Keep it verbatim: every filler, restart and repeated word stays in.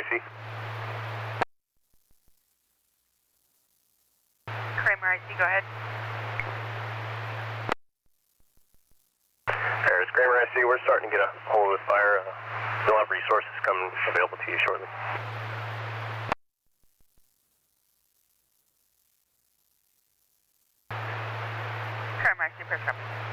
C. Kramer I C, go ahead. Harris, Kramer I C, we're starting to get a hold of the fire. Uh, we'll have resources coming available to you shortly. Kramer I C, press up.